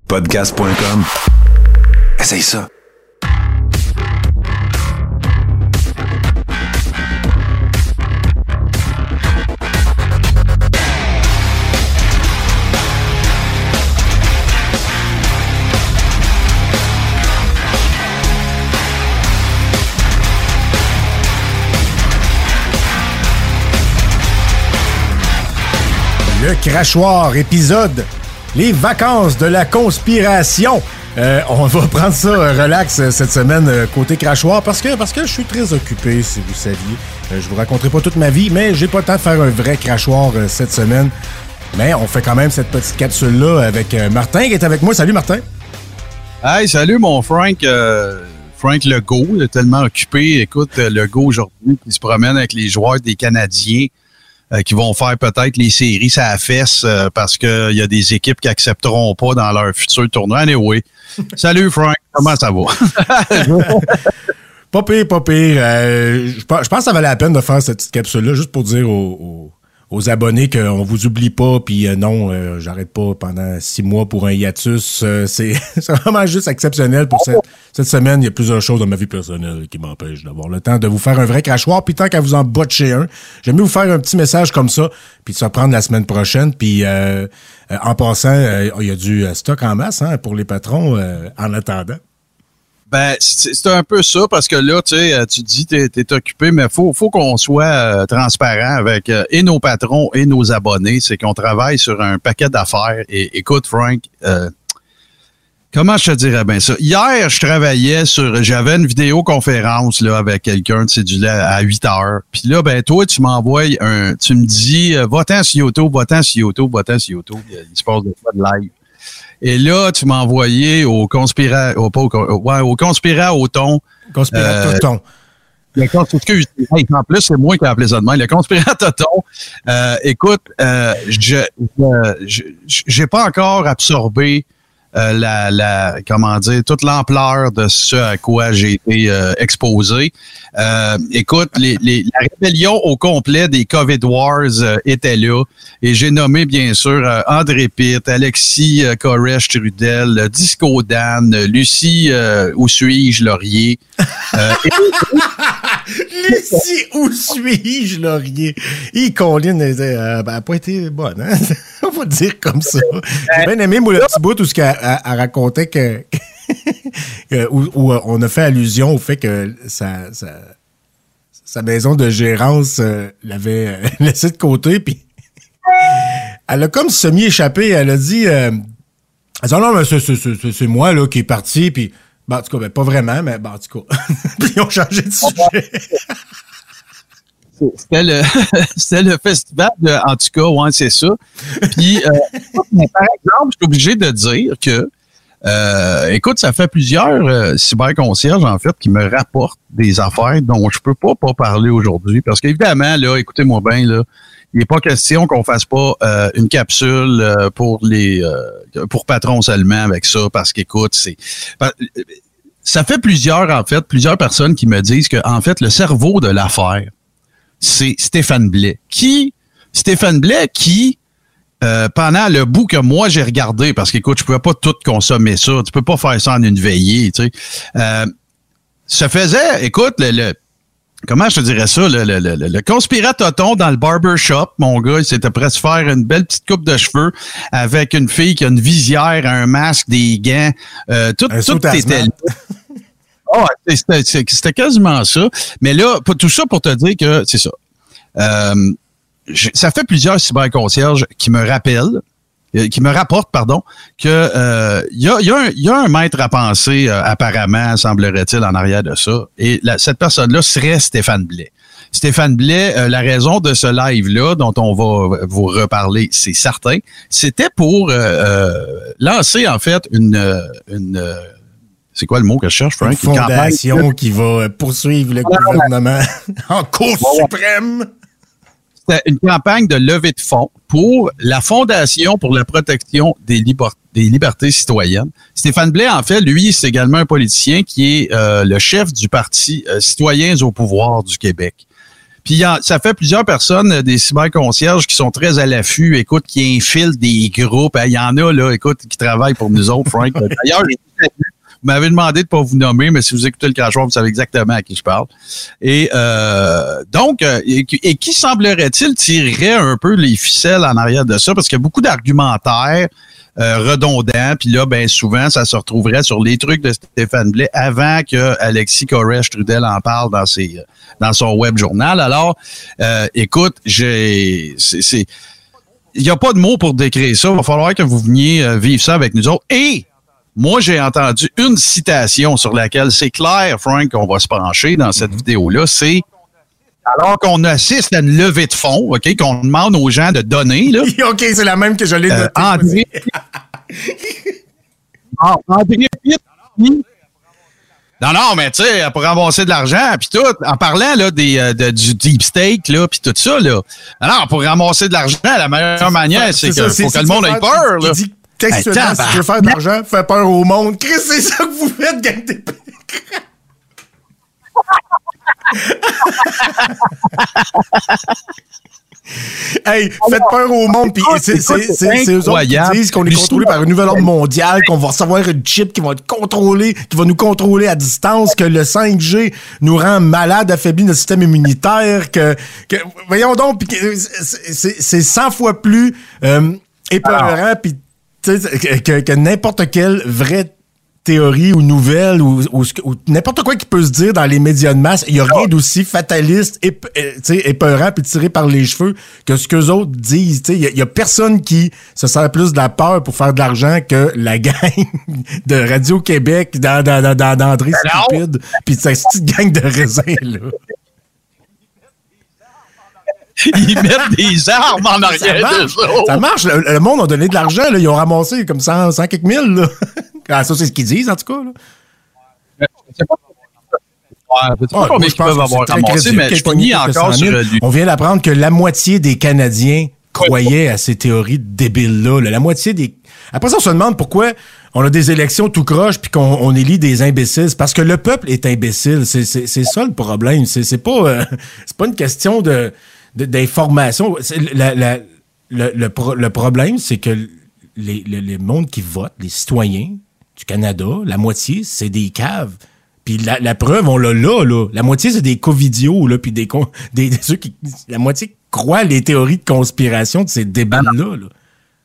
Podcast.com. Essaye ça. Le Crachoir, épisode Les vacances de la conspiration. On va prendre ça relax cette semaine côté Crachoir parce que je suis très occupé, si vous saviez. Je vous raconterai pas toute ma vie, mais j'ai pas le temps de faire un vrai Crachoir cette semaine. Mais on fait quand même cette petite capsule-là avec Martin qui est avec moi. Salut Martin. Hey, salut mon Frank. Frank Legault, il est tellement occupé. Écoute, Legault aujourd'hui, il se promène avec les joueurs des Canadiens. Qui vont faire peut-être les séries ça la fesse parce qu'il y a des équipes qui accepteront pas dans leur futur tournoi. Anyway. Salut Frank, comment ça va? Pas pire. Je pense que ça valait la peine de faire cette petite capsule-là juste pour dire aux abonnés qu'on vous oublie pas, puis non, j'arrête pas pendant 6 mois pour un hiatus. C'est vraiment juste exceptionnel pour cette semaine. Il y a plusieurs choses dans ma vie personnelle qui m'empêchent d'avoir le temps de vous faire un vrai crachoir. Puis tant qu'à vous en botcher un, j'aime mieux vous faire un petit message comme ça, puis de se reprendre la semaine prochaine. Puis en passant, il y a du stock en masse pour les patrons en attendant. Ben, c'est un peu ça, parce que là, tu sais, tu dis t'es occupé, mais faut qu'on soit transparent avec et nos patrons et nos abonnés. C'est qu'on travaille sur un paquet d'affaires. Et écoute, Frank, comment je te dirais bien ça? Hier, j'avais une vidéoconférence là avec quelqu'un, tu sais, à 8 heures. Puis là, ben toi, tu m'envoies tu me dis, va-t'en sur YouTube. Il se passe des fois de live. Et là, tu m'as envoyé au conspiratoton. Conspiratoton. Excuse, en plus, c'est moi qui ai appelé ça de même. Le conspiratoton. Écoute, j'ai pas encore absorbé toute l'ampleur de ce à quoi j'ai été exposé. Écoute, la rébellion au complet des COVID Wars était là. Et j'ai nommé, bien sûr, André Pitt, Alexis Koresh-Trudel, Disco Dan, Lucie Où suis-je Laurier. Lucie Où suis-je Laurier. Colline n'a pas été bonne, hein? On va dire comme ça. J'ai bien aimé, moi, le petit bout où elle racontait où on a fait allusion au fait que sa maison de gérance l'avait laissé de côté, puis elle a comme semi-échappé. Elle a dit non, mais c'est moi là qui est parti, puis en tout cas, pas vraiment, mais en tout cas. Puis ils ont changé de sujet. C'était le festival en tout cas, ouais, c'est ça. Puis, par exemple, je suis obligé de dire que, écoute, ça fait plusieurs cyberconcierges, en fait, qui me rapportent des affaires dont je peux pas parler aujourd'hui. Parce qu'évidemment, là, écoutez-moi bien, là, il n'est pas question qu'on fasse pas une capsule pour patrons seulement avec ça, parce qu'écoute, ça fait plusieurs personnes qui me disent que, en fait, le cerveau de l'affaire, c'est Stéphane Blais. Stéphane Blais qui, pendant le bout que moi j'ai regardé, parce qu'écoute, je pouvais pas tout consommer ça, tu peux pas faire ça en une veillée, tu sais, se faisait, écoute, comment je te dirais ça, le conspiratoton dans le barbershop, mon gars, il s'était presque faire une belle petite coupe de cheveux avec une fille qui a une visière, un masque, des gants, tout était là. Oh, c'était quasiment ça. Mais là, tout ça pour te dire que c'est ça. Ça fait plusieurs cyberconcierges qui me rapportent, que il y a un maître à penser, apparemment, semblerait-il, en arrière de ça. Et cette personne-là serait Stéphane Blais. Stéphane Blais, la raison de ce live-là, dont on va vous reparler, c'est certain, c'était pour lancer, en fait, une c'est quoi le mot que je cherche, Frank? Une fondation qui va poursuivre le gouvernement en Cour suprême. C'était une campagne de levée de fonds pour la Fondation pour la protection des libertés citoyennes. Stéphane Blais, en fait, lui, c'est également un politicien qui est le chef du Parti Citoyens au pouvoir du Québec. Puis ça fait plusieurs personnes, des cyberconcierges, qui sont très à l'affût, écoute, qui infilent des groupes. Il y en a, là, écoute, qui travaillent pour nous autres, Frank. D'ailleurs, vous m'avez demandé de ne pas vous nommer, mais si vous écoutez le crachoir, vous savez exactement à qui je parle. Et donc, qui semblerait-il tirerait un peu les ficelles en arrière de ça, parce qu'il y a beaucoup d'argumentaires redondants, puis là, ben souvent, ça se retrouverait sur les trucs de Stéphane Blais avant que Alexis Koresh-Trudel en parle dans son web journal. Alors, écoute, il n'y a pas de mots pour décrire ça. Il va falloir que vous veniez vivre ça avec nous autres. Et moi, j'ai entendu une citation sur laquelle c'est clair, Frank, qu'on va se pencher dans cette vidéo-là. C'est alors qu'on assiste à une levée de fonds, OK, qu'on demande aux gens de donner. Là, OK, c'est la même que je l'ai notée. André Pitt. Non, mais tu sais, pour ramasser de l'argent, puis tout, en parlant là, du deep state, là, puis tout ça, là. Alors, pour ramasser de l'argent, la meilleure manière, c'est qu'il faut que le monde ait peur. Là. Textuellement, si tu veux faire de l'argent, fais peur au monde. Chris, c'est ça que vous faites, gang de Hey, faites peur au monde, puis c'est eux autres qui disent qu'on est contrôlé par un nouvel ordre mondial, qu'on va recevoir une chip qui va être contrôlée, qui va nous contrôler à distance, que le 5G nous rend malade, affaiblit notre système immunitaire, voyons donc, puis c'est 100 fois plus épeurant, puis que n'importe quelle vraie théorie ou nouvelle ou n'importe quoi qui peut se dire dans les médias de masse, il n'y a rien d'aussi fataliste, épeurant puis tiré par les cheveux que ce qu'eux autres disent. Il y a personne qui se sert plus de la peur pour faire de l'argent que la gang de Radio-Québec d'André Stupide puis cette petite gang de raisins, là. Ils mettent des armes en arrière de ça. Ça marche. Le monde a donné de l'argent. Là. Ils ont ramassé comme 100 quelques mille. Là. Ah, ça, c'est ce qu'ils disent, en tout cas. Là. Je sais pas combien ils peuvent avoir ramassé, mais je finis encore sur lui. On vient d'apprendre que la moitié des Canadiens croyaient à ces théories débiles-là. La moitié des... Après ça, on se demande pourquoi on a des élections tout croche puis qu'on élit des imbéciles. C'est parce que le peuple est imbécile. C'est ça le problème. C'est pas une question d'information. Le problème, c'est que les mondes qui votent, les citoyens du Canada, la moitié, c'est des caves. Puis la preuve, on l'a là. La moitié, c'est des covidios, là, puis ceux qui... La moitié croient les théories de conspiration de ces débiles-là. Là.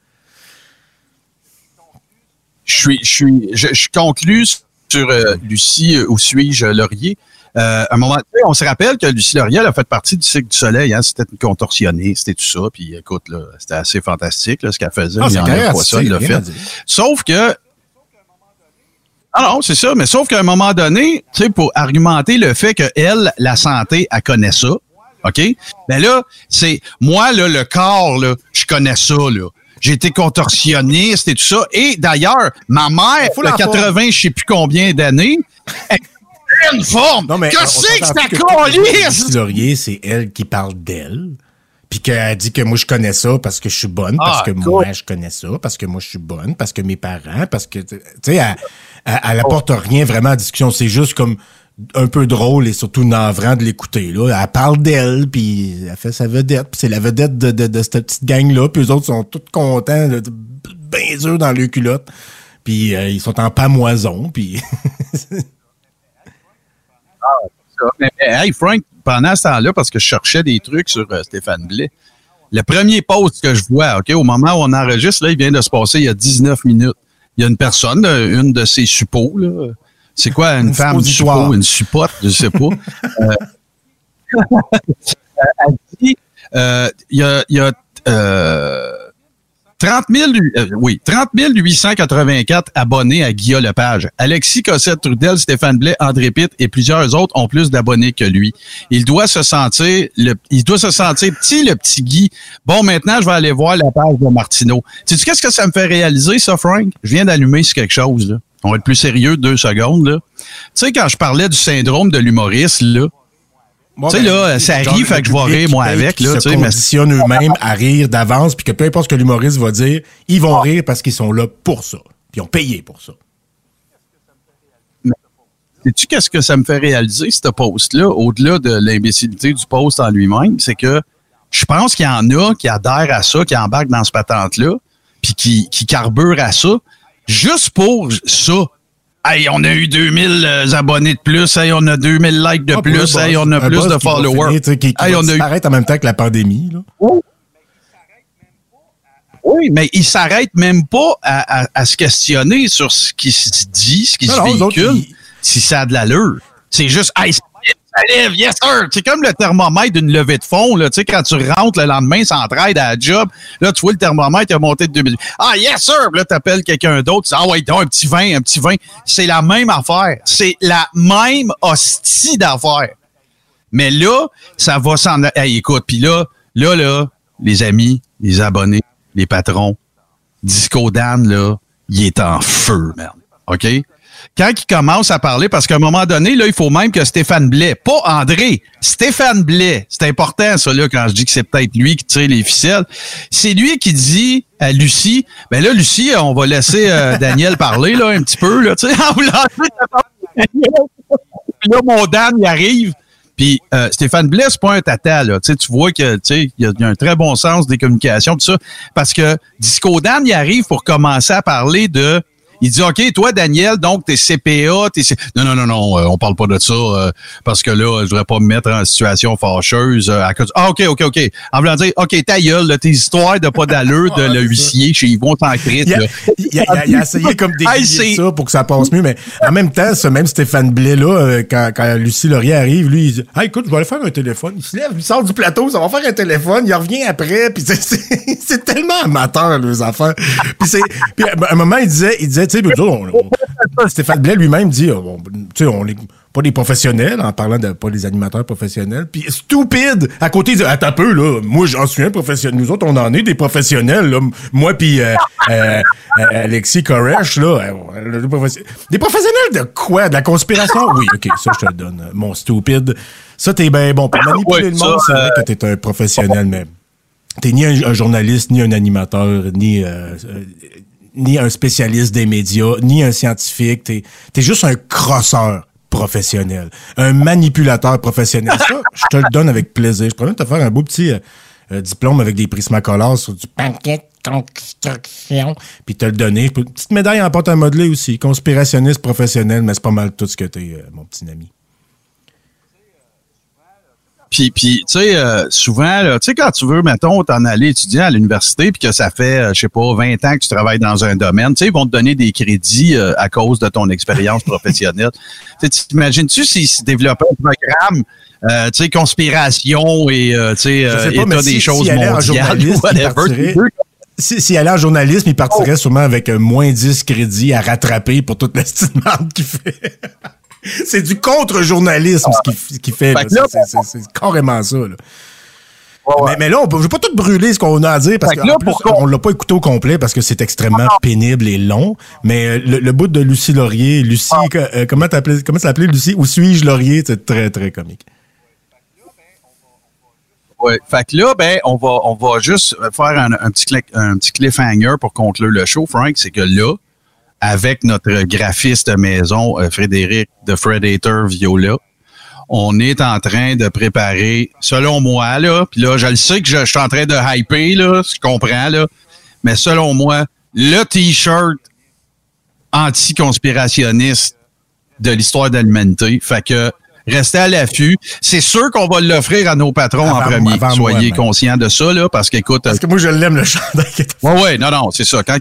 Je conclue sur Lucie, où suis-je, Laurier. Un moment, on se rappelle que Lucie Laurier, elle a fait partie du Cycle du Soleil. Hein, c'était une contorsionniste et tout ça. Puis écoute, là, c'était assez fantastique là, ce qu'elle faisait. Il y en a pas ça, il l'a fait. Sauf que... Ah non, c'est ça. Mais sauf qu'à un moment donné, tu sais, pour argumenter le fait qu'elle, la santé, elle connaît ça, OK? Ben là, c'est... Moi, là, le corps, là, je connais ça, là. J'ai été contorsionniste et tout ça. Et d'ailleurs, ma mère, de 80, je sais plus combien d'années... une forme. Non, mais que c'est que c'est ta colisse? Laurier, c'est elle qui parle d'elle. Puis qu'elle dit que moi, je connais ça parce que je suis bonne, parce que moi, je connais ça, parce que moi, je suis bonne, parce que mes parents, parce que... Tu sais, elle apporte rien vraiment à discussion. C'est juste comme un peu drôle et surtout navrant de l'écouter. Là. Elle parle d'elle, puis elle fait sa vedette. Puis c'est la vedette de cette petite gang-là. Puis eux autres sont tous contents, bien durs dans le culotte. Puis ils sont en pamoison, puis... Mais, hey Frank, pendant ce temps-là, parce que je cherchais des trucs sur Stéphane Blais, le premier post que je vois, OK, au moment où on enregistre, là, il vient de se passer il y a 19 minutes. Il y a une personne, une de ses suppôts, là. C'est quoi, une femme suppôt, une suppote, je sais pas. Elle dit, il y a 30 884 abonnés à Guillaume Lepage. Alexis Cossette-Trudel, Stéphane Blais, André Pitt et plusieurs autres ont plus d'abonnés que lui. Il doit se sentir petit, le petit Guy. Bon, maintenant, je vais aller voir la page de Martineau. Sais-tu qu'est-ce que ça me fait réaliser, ça, Frank? Je viens d'allumer sur quelque chose, là. On va être plus sérieux 2 secondes, là. Tu sais, quand je parlais du syndrome de l'humoriste, là, tu sais, là, ça rit, fait que je vais rire, moi, avec. Là, ils se conditionnent eux-mêmes à rire d'avance, puis que peu importe ce que l'humoriste va dire, ils vont rire parce qu'ils sont là pour ça. Puis ils ont payé pour ça. sais-tu qu'est-ce que ça me fait réaliser, ce post-là, au-delà de l'imbécilité du post en lui-même, c'est que je pense qu'il y en a qui adhèrent à ça, qui embarquent dans ce patente-là, puis qui carburent à ça, juste pour ça. Hey, on a eu 2000 abonnés de plus, hey, on a 2000 likes de plus, hey, on a plus de followers. Qui va disparaître en même temps que la pandémie, là. Oui, mais ils s'arrêtent même pas à se questionner sur ce qui se dit, ce qui se véhicule, si ça a de l'allure. C'est juste, hey, ça lève, yes sir! C'est comme le thermomètre d'une levée de fond, là. Tu sais, quand tu rentres le lendemain, ça entraide à la job. Là, tu vois le thermomètre, il a monté de 2000. Ah, yes sir! Puis là, t'appelles quelqu'un d'autre. Tu dis, ah ouais, donc, un petit vin. C'est la même affaire. C'est la même hostie d'affaires. Mais là, ça va s'en... Hey, écoute, puis là, les amis, les abonnés, les patrons, Disco Dan, là, il est en feu, merde. OK? Quand il commence à parler, parce qu'à un moment donné, là, il faut même que Stéphane Blais, pas André, Stéphane Blais, c'est important, ça, là, quand je dis que c'est peut-être lui qui tire les ficelles, c'est lui qui dit à Lucie, ben là, Lucie, on va laisser Daniel parler, là, un petit peu, là, tu sais, en voulant puis là, mon Dan, il arrive. Puis Stéphane Blais, c'est pas un tata, là. Tu vois que il y a un très bon sens des communications, tout ça. Parce que Disco Dan, il arrive pour commencer à parler de. Il dit, OK, toi, Daniel, donc, t'es CPA, Non, on parle pas de ça, parce que là, je voudrais pas me mettre en situation fâcheuse à cause... Ah, OK. En voulant dire, OK, ta gueule, là, tes histoires de pas d'allure de le huissier chez Yvon Tancrit, là. Il a essayé comme d'éviter ça pour que ça passe mieux, mais en même temps, ce même Stéphane Blais, là, quand Lucie Laurier arrive, lui, il dit, ah, écoute, je vais aller faire un téléphone. Il se lève, il sort du plateau, ça va faire un téléphone, il revient après, puis c'est tellement amateur, les affaires. Puis à un moment, il disait, tu sais, Stéphane Blais lui-même dit, on n'est pas des professionnels, en parlant de pas des animateurs professionnels, puis stupide, à côté, il dit, attends un peu, là, moi, j'en suis un professionnel, nous autres, on en est des professionnels, là, moi, puis Alexis Koresh, là, des professionnels de quoi? De la conspiration? Oui, OK, ça, je te le donne, mon stupide. Ça, t'es bien bon. Pour manipuler le monde, c'est vrai que t'es un professionnel, mais t'es ni un journaliste, ni un animateur, ni un spécialiste des médias, ni un scientifique. T'es juste un crosseur professionnel, un manipulateur professionnel. Ça, je te le donne avec plaisir. Je pourrais même te faire un beau petit diplôme avec des prismacolores sur du paquet de construction, puis te le donner. Une petite médaille en pâte à modeler aussi. Conspirationniste professionnel, mais c'est pas mal tout ce que t'es, mon petit ami. Puis tu sais, souvent, tu sais, quand tu veux, mettons, t'en aller étudier à l'université, puis que ça fait, je sais pas, 20 ans que tu travailles dans un domaine, tu sais, ils vont te donner des crédits à cause de ton expérience professionnelle. Tu t'imagines-tu s'ils se développaient un programme, tu sais, conspiration et, tu sais, état des choses mondiales ou whatever. S'il allait en journalisme, il partirait sûrement avec moins 10 crédits à rattraper pour toute l'estimante qu'il fait. C'est du contre-journalisme ce qu'il fait. Là. C'est carrément ça. Là. Ouais. Mais là, je ne veux pas tout brûler ce qu'on a à dire parce qu'on ne l'a pas écouté au complet parce que c'est extrêmement pénible et long. Mais le bout de Lucie Laurier, comment ça s'appelait Lucie? Où suis-je Laurier? C'est très, très comique. Oui. Fait que là, on va juste faire un petit cliffhanger pour conclure le show, Frank. C'est que là, avec notre graphiste maison, Frédéric de Predator Viola, on est en train de préparer, selon moi, là, puis là, je le sais que je suis en train de hyper, là, je comprends, là, mais selon moi, le T-shirt anti-conspirationniste de l'histoire de l'humanité. Fait que, restez à l'affût. C'est sûr qu'on va l'offrir à nos patrons en premier. Soyez conscients de ça, là, parce qu'écoute... Parce que moi, je l'aime, le chandail. Oui, non, c'est ça.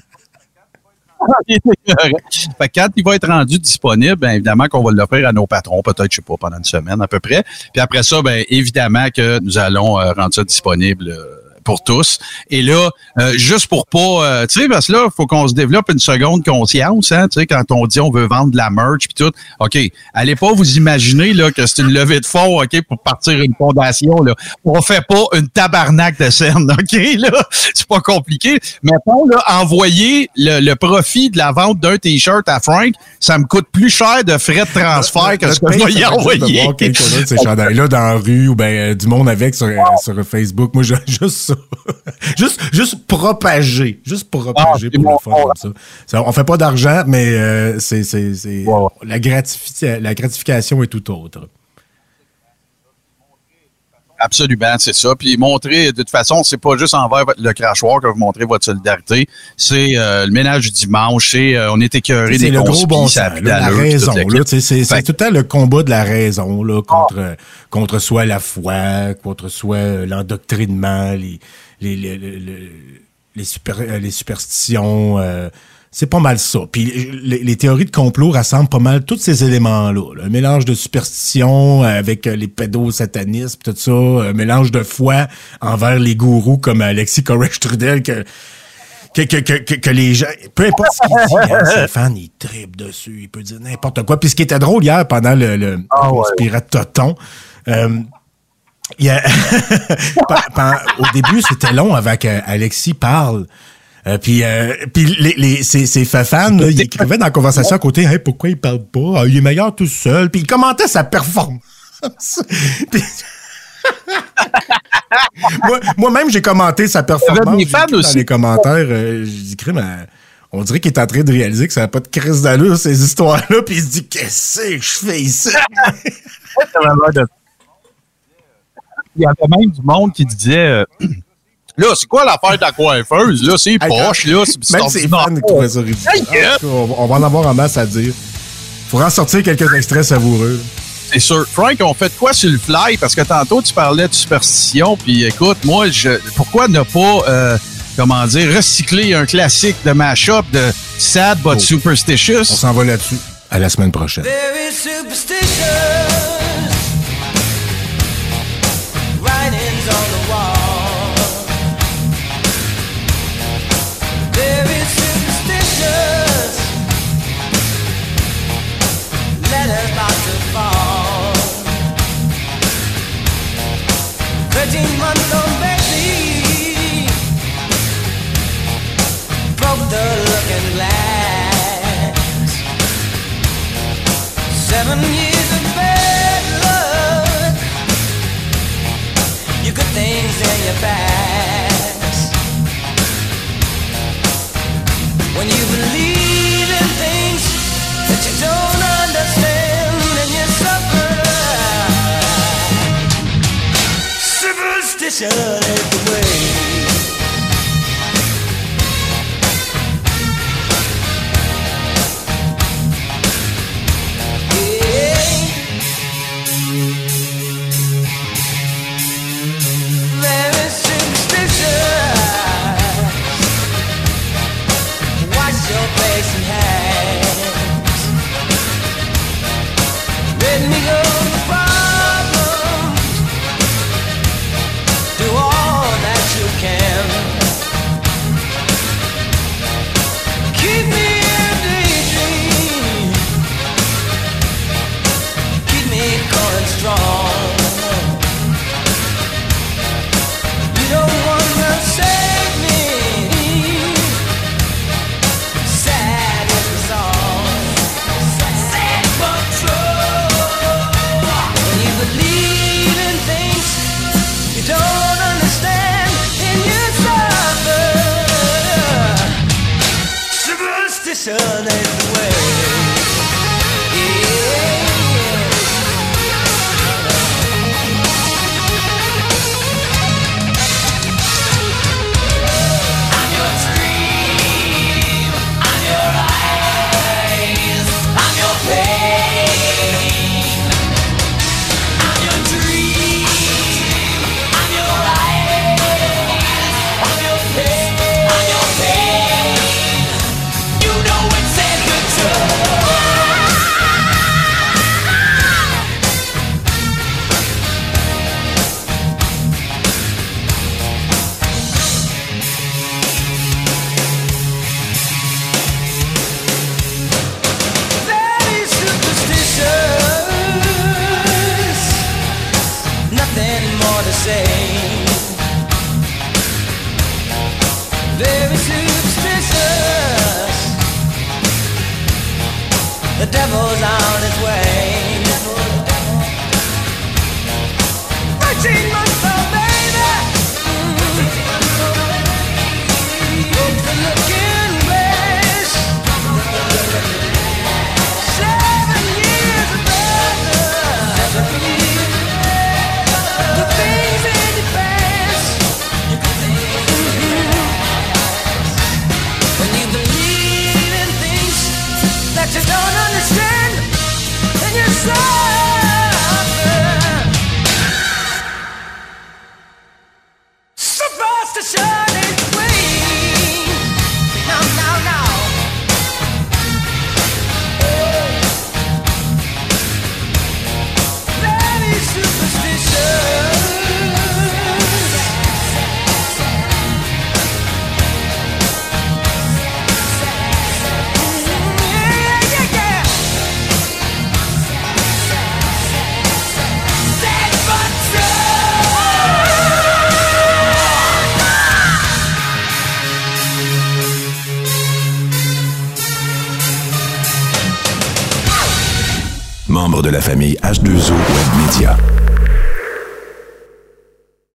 Fait que quand il va être rendu disponible, bien évidemment qu'on va l'offrir à nos patrons, peut-être, je sais pas, pendant une semaine à peu près. Puis après ça, bien évidemment que nous allons rendre ça disponible pour tous. Et là, juste pour pas... tu sais, parce que là, il faut qu'on se développe une seconde conscience, hein, tu sais, quand on dit on veut vendre de la merch puis tout. OK, allez pas vous imaginer là, que c'est une levée de fonds, OK, pour partir une fondation. Là. On fait pas une tabarnak de scène, OK, là? C'est pas compliqué. Mettons, là, envoyer le profit de la vente d'un T-shirt à Frank, ça me coûte plus cher de frais de transfert que ce que je vais y envoyer. Quelqu'un de ces chandails-là dans la rue ou ben du monde avec sur Facebook. Moi, j'ai juste ça. Juste propager. Juste propager pour le fun comme ça. On fait pas d'argent, mais c'est la gratification est tout autre. Absolument, c'est ça. Puis montrer, de toute façon, c'est pas juste envers le crachoir que vous montrez votre solidarité. C'est le ménage du dimanche, on est écœuré des le gros bon sens, la raison. Là, c'est tout le temps le combat de la raison là, contre soit la foi, contre soit l'endoctrinement, les superstitions. C'est pas mal ça. Puis les théories de complot rassemblent pas mal tous ces éléments-là. Un mélange de superstition avec les pédosatanismes, tout ça, un mélange de foi envers les gourous comme Alexis Koresh-Trudel que les gens, peu importe ce qu'il dit, ses fans, ils trippent dessus, il peut dire n'importe quoi. Puis ce qui était drôle hier pendant le Pirate Toton, il y a au début, c'était long avant qu'Alexis parle. Puis ces fans, là, ils écrivaient dans la conversation à côté, hey, pourquoi il parle pas? Il est meilleur tout seul. Puis ils commentaient sa performance. Puis... Moi-même, j'ai commenté sa performance. Des fans aussi. Dans les commentaires, j'ai dit, on dirait qu'il est en train de réaliser que ça n'a pas de crise d'allure, ces histoires-là. Puis il se dit, qu'est-ce que je fais ici? Il y avait même du monde qui disait... Là, c'est quoi l'affaire de la coiffeuse? Là, c'est poche, là. Même ses fans qui trouvaient ça ridicule. On va en avoir en masse à dire. Faudra en sortir quelques extraits savoureux. C'est sûr. Frank, on fait de quoi sur le fly? Parce que tantôt, tu parlais de superstition. Puis écoute, moi, pourquoi ne pas, recycler un classique de mashup de Sad But Superstitious? On s'en va là-dessus. À la semaine prochaine. Very superstitious. Writings on the wall. Very superstitious. Letters about to fall. 13-month-old baby broke the looking glass. 7 years of bad luck. You good things in your past. When you believe in things that you don't understand, and you suffer. Superstition is the way. Very superstitious. Wash your face and hands. Let me go the problems. Do all that you can. Keep me in a daydream. Keep me going strong. You don't wanna save me. Sad is the song. Sad but true. When you believe in things you don't understand, and you suffer. Superstition is the way. I'm your dream, I'm your eyes, I'm your pain. I'm your dream, I'm your eyes, I'm your pain. You know it's a good time. Very superstitious. Nothing more to say. Very superstitious. The devil's on his way. 13 months old baby. you don't understand, and you suffer. Superstition is queen. No, no, no. That is superstition. Membre de la famille H2O Web Media.